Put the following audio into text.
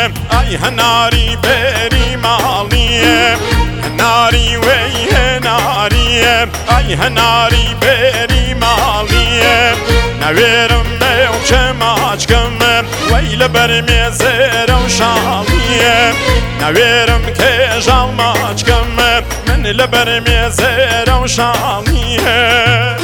ئای هەناری بێری ماڵیە هەناری وەی هێناریە ئای هەناری بێری ماڵیە نەوێرم نێو کەماچکەم وەی لەبەر مێزێرە و شاڵیە نەوێرم کێژاڵ ماچکەم من لەبەر مێزێرە و شاڵیە